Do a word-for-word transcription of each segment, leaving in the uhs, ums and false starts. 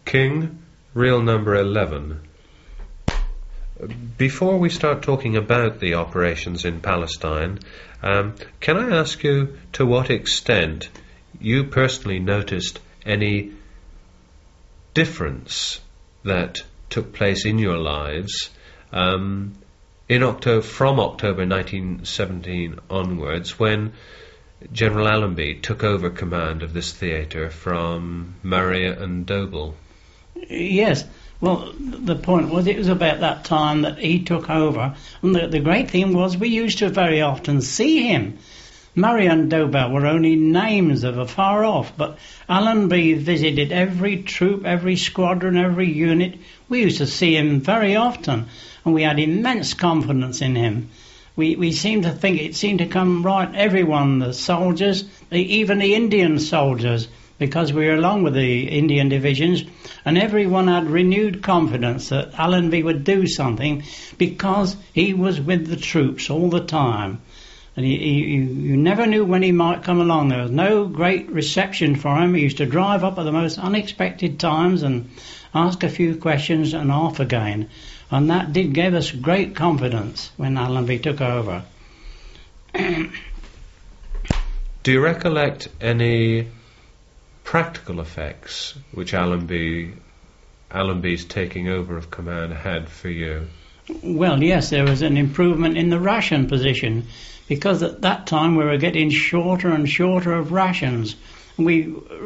King, reel number eleven. Before we start talking about the operations in Palestine, um, can I ask you to what extent you personally noticed any difference that took place in your lives um, in October, from October nineteen seventeen onwards, when General Allenby took over command of this theatre from Murray and Doble? Yes. Well, the point was, it was about that time that he took over, and the, the great thing was we used to very often see him. Murray and Doble were only names of afar off, but Allenby visited every troop, every squadron, every unit. We used to see him very often, and we had immense confidence in him. We we seemed to think it seemed to come right, everyone, the soldiers, the, even the Indian soldiers, because we were along with the Indian divisions, and everyone had renewed confidence that Allenby would do something because he was with the troops all the time. And he, he, you never knew when he might come along. There was no great reception for him. He used to drive up at the most unexpected times and ask a few questions and off again. And that did give us great confidence when Allenby took over. Do you recollect any practical effects which Allenby, Allenby's taking over of command had for you? Well, yes, there was an improvement in the ration position, because at that time we were getting shorter and shorter of rations. We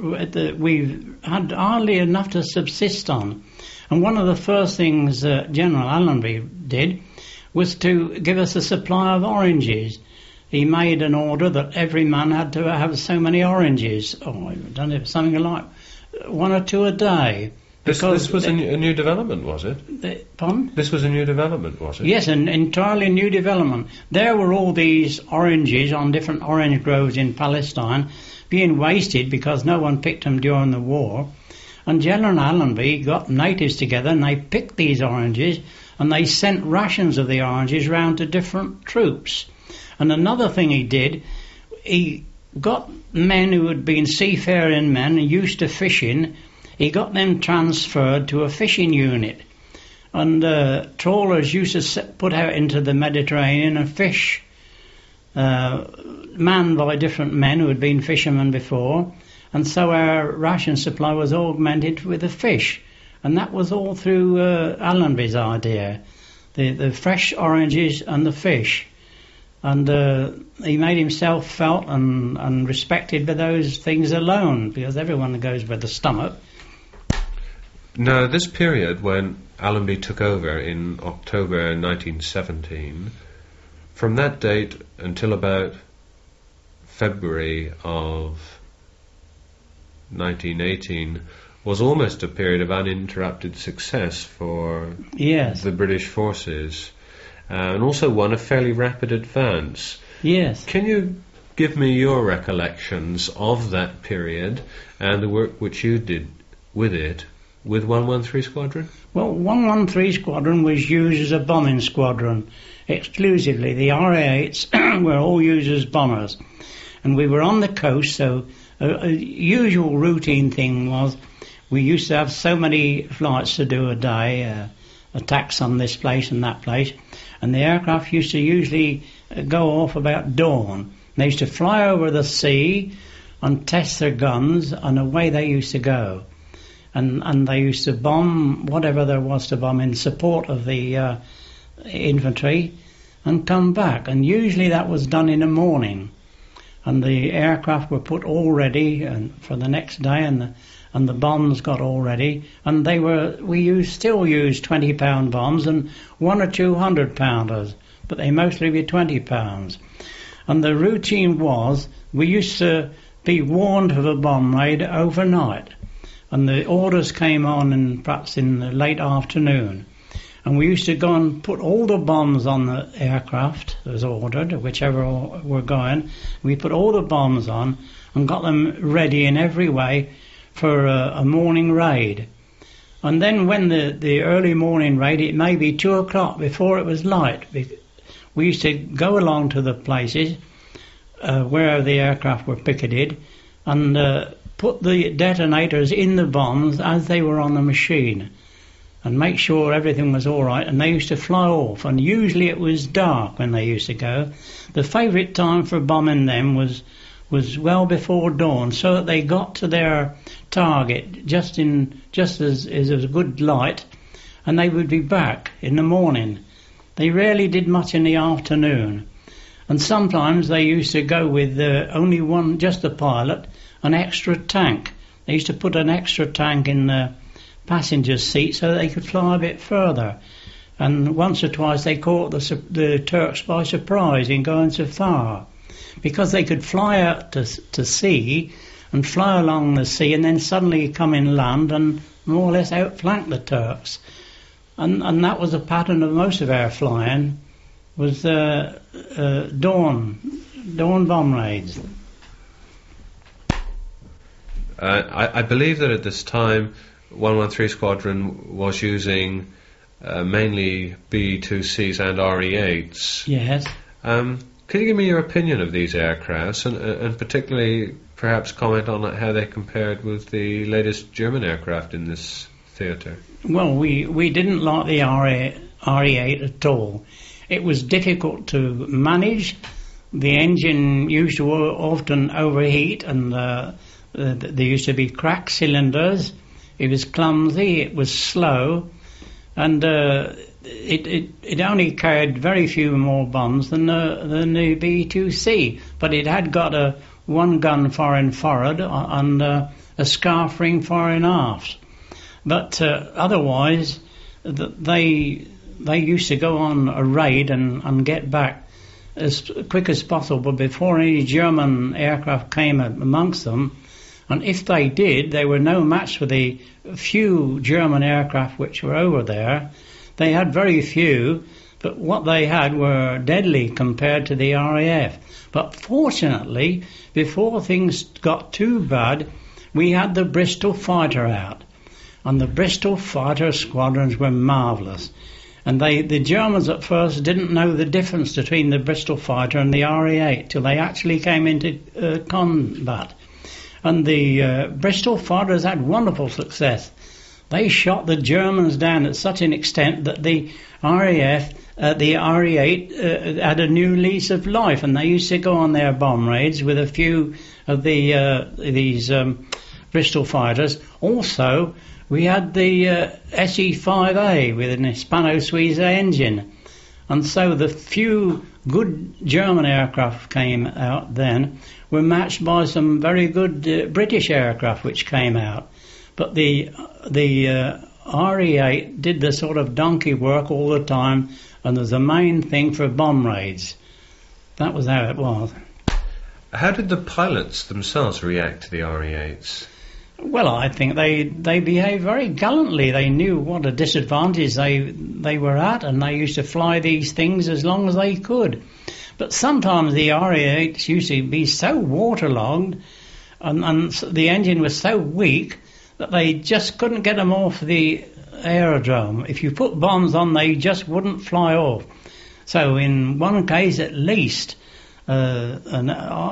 we had hardly enough to subsist on. And one of the first things uh, General Allenby did was to give us a supply of oranges. He made an order that every man had to have so many oranges. Oh, I don't know, something like one or two a day. This, this was a new, a new development, was it? The, pardon? This was a new development, was it? Yes, an entirely new development. There were all these oranges on different orange groves in Palestine being wasted because no one picked them during the war. And General Allenby got natives together and they picked these oranges and they sent rations of the oranges round to different troops. And another thing he did, he got men who had been seafaring men and used to fishing, he got them transferred to a fishing unit. And uh, trawlers used to set, put out into the Mediterranean and fish, uh, manned by different men who had been fishermen before. And so our ration supply was augmented with the fish. And that was all through uh, Allenby's idea, the, the fresh oranges and the fish. And uh, he made himself felt and, and respected by those things alone, because everyone goes with the stomach. Now, this period when Allenby took over in October nineteen seventeen, from that date until about February of nineteen eighteen, was almost a period of uninterrupted success for yes. the British forces. Uh, and also one of fairly rapid advance. Yes. Can you give me your recollections of that period and the work which you did with it, with one one three Squadron? Well, one one three Squadron was used as a bombing squadron exclusively. The R A eights were all used as bombers. And we were on the coast, so a, a usual routine thing was we used to have so many flights to do a day, uh, attacks on this place and that place. And the aircraft used to usually go off about dawn. They used to fly over the sea and test their guns, and away they used to go. And and they used to bomb whatever there was to bomb in support of the uh, infantry and come back. And usually that was done in the morning. And the aircraft were put all ready and for the next day, and the, and the bombs got all ready. And they were we used still use twenty pound bombs and one or two hundred pounders, but they mostly were twenty pounds. And the routine was we used to be warned of a bomb raid overnight, and the orders came on in perhaps in the late afternoon. And we used to go and put all the bombs on the aircraft as ordered, whichever were going. We put all the bombs on and got them ready in every way for a, a morning raid. And then when the, the early morning raid, it may be two o'clock before it was light. We used to go along to the places uh, where the aircraft were picketed and uh, put the detonators in the bombs as they were on the machine and make sure everything was all right, and they used to fly off, and usually it was dark when they used to go. The favourite time for bombing them was was well before dawn, so that they got to their target just in just as, as it was good light, and they would be back in the morning. They rarely did much in the afternoon, and sometimes they used to go with uh, only one, just the pilot, an extra tank. They used to put an extra tank in the passenger seat so they could fly a bit further. And once or twice they caught the, the Turks by surprise in going so far, because they could fly out to, to sea and fly along the sea and then suddenly come in land and more or less outflank the Turks. And, and that was the pattern of most of our flying, was uh, uh, dawn, dawn bomb raids. Uh, I, I believe that at this time one one three Squadron was using uh, mainly B two Cs and R E eights. Yes. Um, could you give me your opinion of these aircrafts, and, uh, and particularly perhaps comment on how they compared with the latest German aircraft in this theatre? Well, we, we didn't like the R E eight at all. It was difficult to manage. The engine used to often overheat, and uh, uh, there used to be cracked cylinders. It was clumsy, it was slow, and uh, it, it it only carried very few more bombs than the, than the B two C, but it had got a one gun fore and forward and uh, a scarf ring fore and aft. But uh, otherwise, they they used to go on a raid and, and get back as quick as possible before any German aircraft came amongst them. And if they did, they were no match for the few German aircraft which were over there. They had very few, but what they had were deadly compared to the R A F. But fortunately, before things got too bad, we had the Bristol fighter out. And the Bristol fighter squadrons were marvellous. And they, the Germans at first didn't know the difference between the Bristol fighter and the R A eight till they actually came into uh, combat. And the uh, Bristol fighters had wonderful success. They shot the Germans down at such an extent that the R A F, uh, the R E eight, uh, had a new lease of life, and they used to go on their bomb raids with a few of the uh, these um, Bristol fighters. Also, we had the uh, S E five A with an Hispano-Suiza engine, and so the few good German aircraft came out then were matched by some very good uh, British aircraft which came out. But the the uh, R E eight did the sort of donkey work all the time, and was the main thing for bomb raids. That was how it was. How did the pilots themselves react to the R E eights? Well, I think they, they behaved very gallantly. They knew what a disadvantage they they were at, and they used to fly these things as long as they could. But sometimes the R E eights used to be so waterlogged, and, and the engine was so weak that they just couldn't get them off the aerodrome. If you put bombs on, they just wouldn't fly off. So in one case at least, uh, an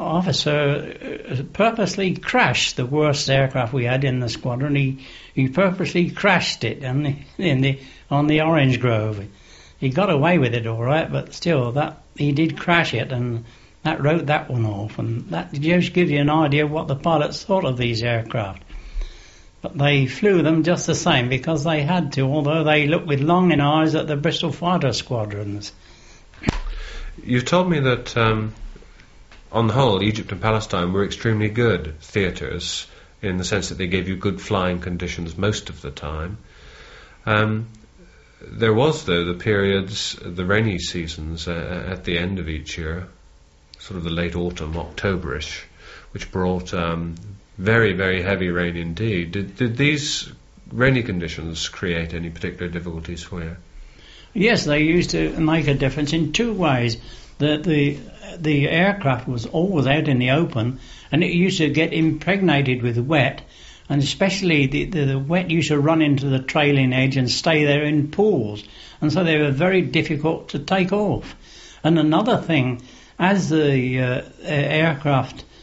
officer purposely crashed the worst aircraft we had in the squadron. He he purposely crashed it in the, in the on the Orange Grove. He got away with it all right, but still, that he did crash it, and that wrote that one off. And that just gives you an idea of what the pilots thought of these aircraft. But they flew them just the same because they had to, although they looked with longing eyes at the Bristol fighter squadrons. You've told me that, um, on the whole, Egypt and Palestine were extremely good theatres, in the sense that they gave you good flying conditions most of the time. Um, there was, though, the periods, the rainy seasons uh, at the end of each year, sort of the late autumn, Octoberish, which brought um, very, very heavy rain indeed. Did, did these rainy conditions create any particular difficulties for you? Yes, they used to make a difference in two ways. The, the the aircraft was always out in the open, and it used to get impregnated with wet, and especially the, the, the wet used to run into the trailing edge and stay there in pools, and so they were very difficult to take off. And another thing, as the uh, aircraft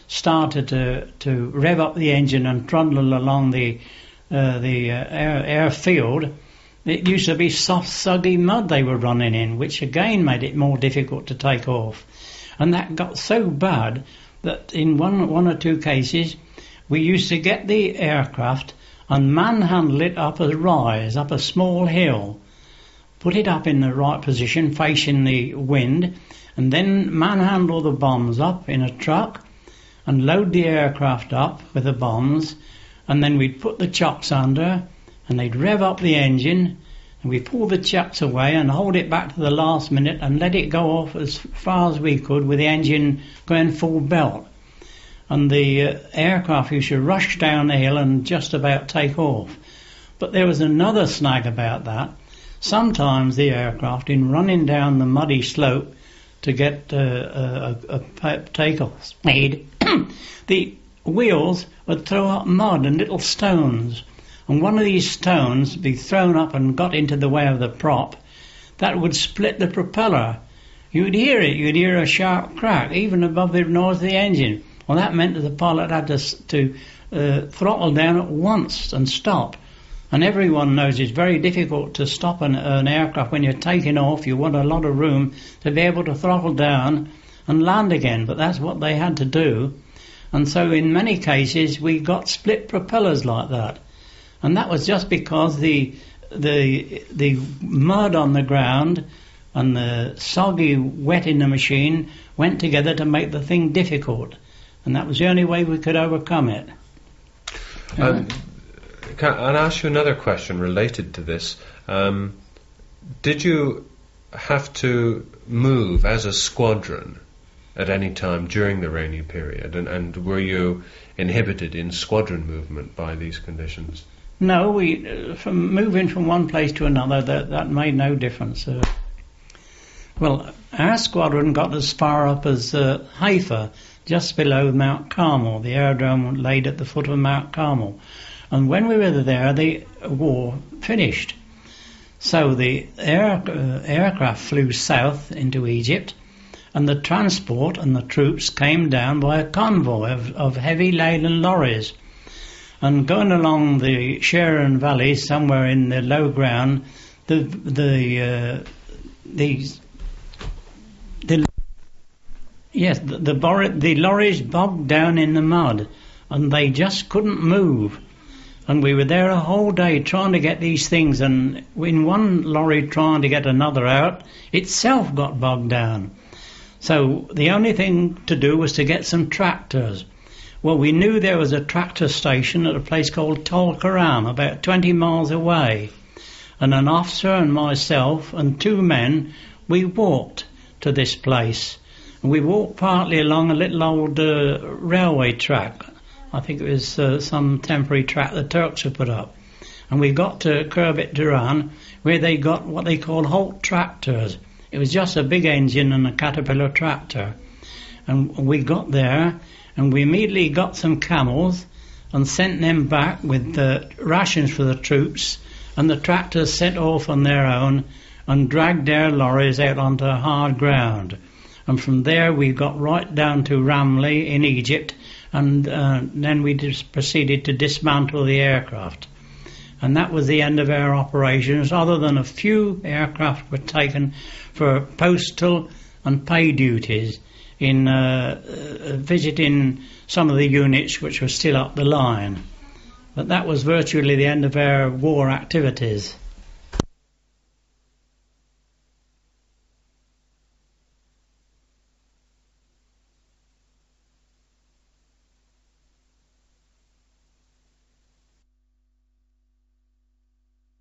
started to, to rev up the engine and trundle along the uh, the uh, air, airfield, it used to be soft, soggy mud they were running in, which again made it more difficult to take off. And that got so bad that in one one or two cases we used to get the aircraft and manhandle it up a rise, up a small hill, put it up in the right position facing the wind, and then manhandle the bombs up in a truck and load the aircraft up with the bombs, and then we'd put the chocks under and they'd rev up the engine and we'd pull the chocks away and hold it back to the last minute and let it go off as far as we could with the engine going full belt. And the uh, aircraft used to rush down the hill and just about take off. But there was another snag about that. Sometimes the aircraft, in running down the muddy slope to get uh, a, a takeoff speed, the wheels would throw up mud and little stones. And one of these stones would be thrown up and got into the way of the prop. That would split the propeller. You'd hear it. You'd hear a sharp crack, even above the noise of the engine. Well, that meant that the pilot had to, to uh, throttle down at once and stop. And everyone knows it's very difficult to stop an, an aircraft when you're taking off. You want a lot of room to be able to throttle down and land again. But that's what they had to do. And so in many cases we got split propellers like that. And that was just because the the the mud on the ground and the soggy wet in the machine went together to make the thing difficult. And that was the only way we could overcome it. Um, can I'll ask you another question related to this. Um, did you have to move as a squadron at any time during the rainy period, and, and were you inhibited in squadron movement by these conditions? No, we uh, from moving from one place to another, that, that made no difference. Uh, well, our squadron got as far up as uh, Haifa, just below Mount Carmel. The aerodrome laid at the foot of Mount Carmel. And when we were there, the war finished. So the air, uh, aircraft flew south into Egypt, and the transport and the troops came down by a convoy of, of heavy laden lorries. And going along the Sharon Valley, somewhere in the low ground, the the uh, the, the yes the the, bor- the lorries bogged down in the mud, and they just couldn't move. And we were there a whole day trying to get these things, and in one lorry trying to get another out, itself got bogged down. So the only thing to do was to get some tractors. Well, we knew there was a tractor station at a place called Tol Karam, about twenty miles away. And an officer and myself and two men, we walked to this place. And we walked partly along a little old uh, railway track. I think it was uh, some temporary track the Turks had put up. And we got to Khirbet Duran, where they got what they call Holt tractors. It was just a big engine and a Caterpillar tractor. And we got there, and we immediately got some camels and sent them back with the rations for the troops, and the tractors set off on their own and dragged their lorries out onto hard ground. And from there we got right down to Ramleh in Egypt, and uh, then we just proceeded to dismantle the aircraft. And that was the end of our operations, other than a few aircraft were taken for postal and pay duties in uh, uh, visiting some of the units which were still up the line. But that was virtually the end of our war activities.